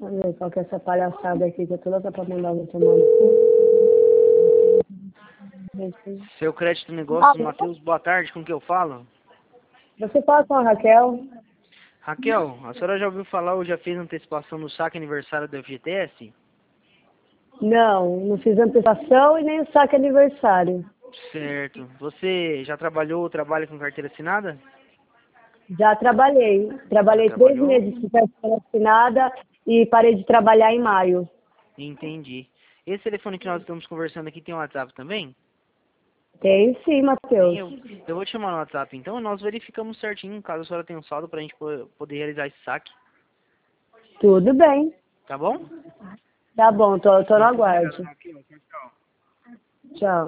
Olha qual que é essa palhaçada aqui, que eu tô louca pra mandar você tomar no cu. Seu crédito negócio, Matheus, boa tarde, com que eu falo? Você fala com a Raquel? Raquel, a senhora já ouviu falar ou já fez antecipação no saque aniversário do FGTS? Não fiz antecipação e nem o saque aniversário. Certo. Você já trabalhou ou trabalha com carteira assinada? Já trabalhei. Já Trabalhei 3 trabalhou? meses com carteira assinada e parei de trabalhar em maio. Entendi. Esse telefone que nós estamos conversando aqui tem um WhatsApp também? Tem sim, Tem, Matheus. eu vou te chamar no WhatsApp então e nós verificamos certinho, caso a senhora tenha um saldo pra gente poder realizar esse saque. Tudo bem. Tá bom? Tá bom, tô no Muito obrigado, aguardo. Raquel. Tchau, tchau. Tchau.